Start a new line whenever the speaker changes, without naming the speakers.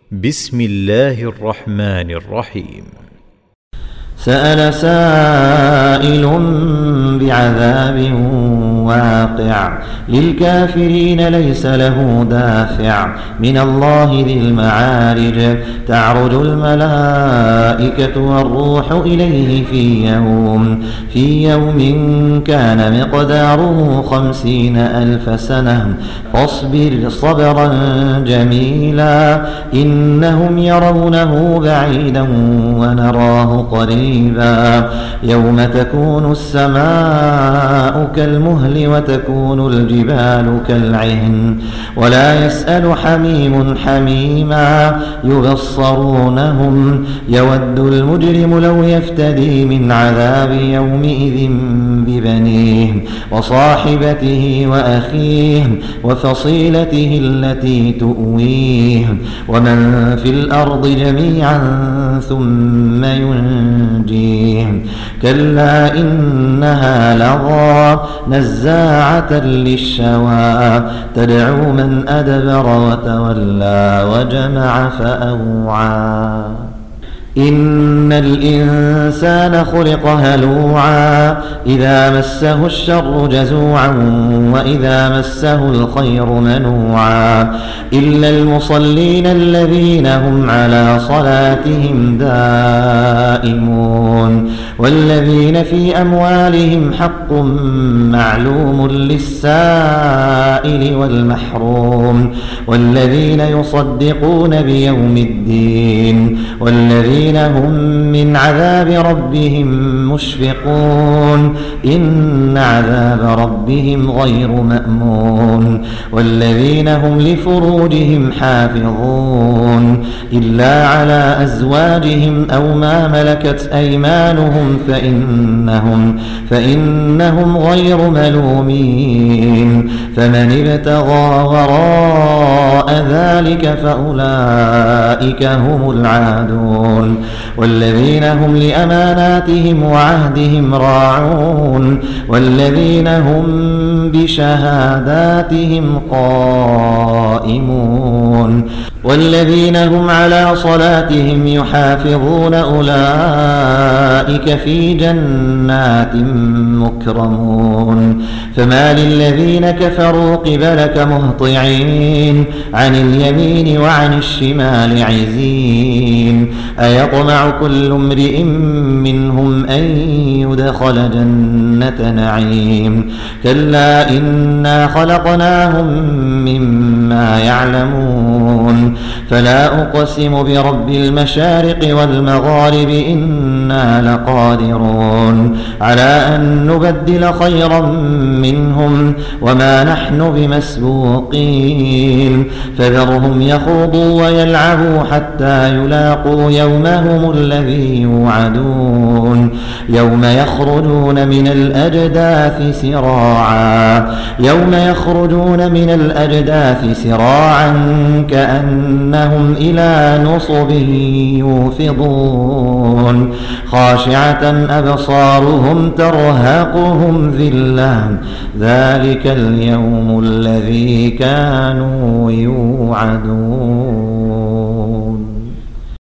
بسم الله الرحمن الرحيم.
سأل سائل بعذاب واقع للكافرين ليس له دافع من الله ذي المعارج تعرج الملائكة والروح إليه في يوم كان مقداره 50,000 سنة فاصبر صبرا جميلا إنهم يرونه بعيدا ونراه قريبا يوم تكون السماء كالمهل وتكون الجبال كالعهن ولا يسأل حميم حميما يبصرونهم يود المجرم لو يفتدي من عذاب يومئذ ببنيه وصاحبته وأخيه وفصيلته التي تؤويه ومن في الأرض جميعا ثم ينجيه كلا إنها لظى نزاعة للشوى تدعو من أدبر وتولى وجمع فأوعى إن الإنسان خلق هلوعا إذا مسه الشر جزوعا وإذا مسه الخير منوعا إلا المصلين الذين هم على صلاتهم دائمون والذين في أموالهم حق معلوم للسائل والمحروم والذين يصدقون بيوم الدين والذين هم من عذاب ربهم مشفقون إن عذاب ربهم غير مأمون والذين هم لفروجهم حافظون إلا على أزواجهم أو ما ملكت أيمانهم فإنهم غير ملومين فمن ابتغى وراء ذلك فأولئك هم العادون والذين هم لأماناتهم وعهدهم راعون والذين هم بشهاداتهم قائمون والذين هم على صلاتهم يحافظون أولئك في جنات مكرمون فما للذين كفروا قبلك مهطعين عن اليمين وعن الشمال عزين أيطمع كل امرئ منهم أن يدخل جنة نعيم كلا إنا خلقناهم مما يعلمون فلا أقسم برب المشارق والمغارب إنا لقادرون على أن نبدل خيرا منهم وما نحن بمسبوقين فذرهم يخوضوا ويلعبوا حتى يلاقوا يومهم الذي يوعدون يوم يخرجون من الأجداث سراعا كأنهم إلى نصب يوفضون خاشعة أبصارهم ترهقهم ذلة ذلك اليوم الذي كانوا يوعدون.